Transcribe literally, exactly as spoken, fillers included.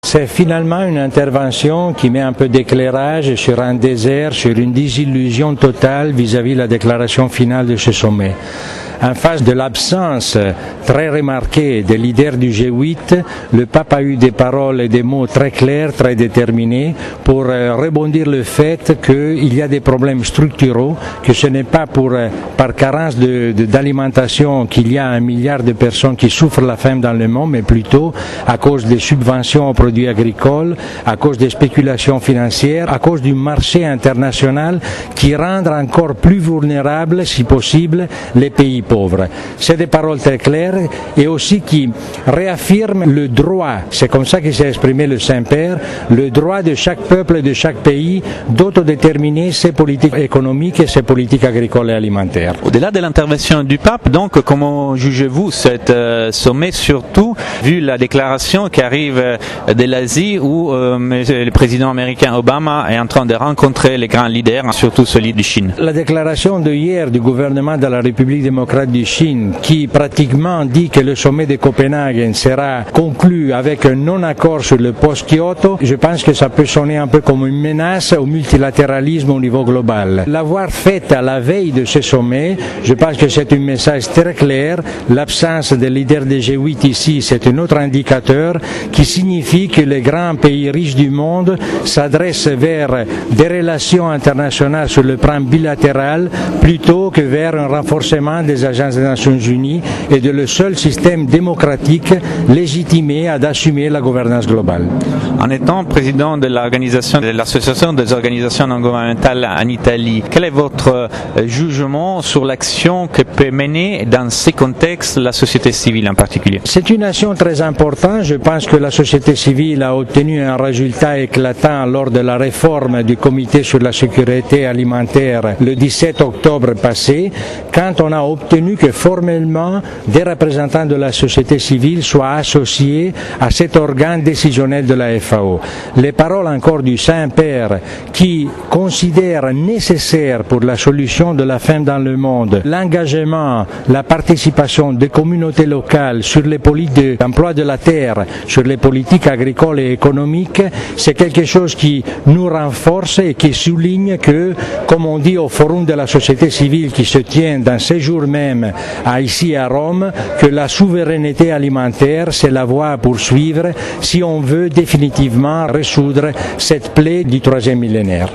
C'est finalement une intervention qui met un peu d'éclairage sur un désert, sur une désillusion totale vis-à-vis de la déclaration finale de ce sommet. En face de l'absence très remarquée des leaders du G huit, le pape a eu des paroles et des mots très clairs, très déterminés pour rebondir le fait qu'il y a des problèmes structuraux, que ce n'est pas pour, par carence de, de, d'alimentation qu'il y a un milliard de personnes qui souffrent la faim dans le monde, mais plutôt à cause des subventions aux produits agricoles, à cause des spéculations financières, à cause du marché international qui rend encore plus vulnérables, si possible, les pays pauvres. C'est des paroles très claires et aussi qui réaffirment le droit, c'est comme ça qu'il s'est exprimé le Saint-Père, le droit de chaque peuple et de chaque pays d'autodéterminer ses politiques économiques et ses politiques agricoles et alimentaires. Au-delà de l'intervention du pape, donc, comment jugez-vous cet euh, sommet, surtout vu la déclaration qui arrive de l'Asie où euh, le président américain Obama est en train de rencontrer les grands leaders, surtout celui de Chine? La déclaration de hier du gouvernement de la République démocratique de Chine qui pratiquement dit que le sommet de Copenhague sera conclu avec un non-accord sur le post-Kyoto, je pense que ça peut sonner un peu comme une menace au multilatéralisme au niveau global. L'avoir fait à la veille de ce sommet, je pense que c'est un message très clair. L'absence des leaders des G huit ici, c'est un autre indicateur qui signifie que les grands pays riches du monde s'adressent vers des relations internationales sur le plan bilatéral plutôt que vers un renforcement des agences des Nations Unies et de le seul système démocratique légitimé à d'assumer la gouvernance globale. En étant président de l'organisation de l'association des organisations non gouvernementales en Italie, quel est votre jugement sur l'action que peut mener dans ces contextes la société civile en particulier? C'est une action très importante. Je pense que la société civile a obtenu un résultat éclatant lors de la réforme du comité sur la sécurité alimentaire le dix-sept octobre passé, quand on a obtenu que formellement des représentants de la société civile soient associés à cet organe décisionnel de la F A O. Les paroles encore du Saint-Père qui considère nécessaire pour la solution de la faim dans le monde l'engagement, la participation des communautés locales sur les politiques d'emploi de la terre, sur les politiques agricoles et économiques, c'est quelque chose qui nous renforce et qui souligne que, comme on dit au forum de la société civile qui se tient dans ces jours même à, ici à Rome, que la souveraineté alimentaire, c'est la voie à poursuivre si on veut définitivement résoudre cette plaie du troisième millénaire.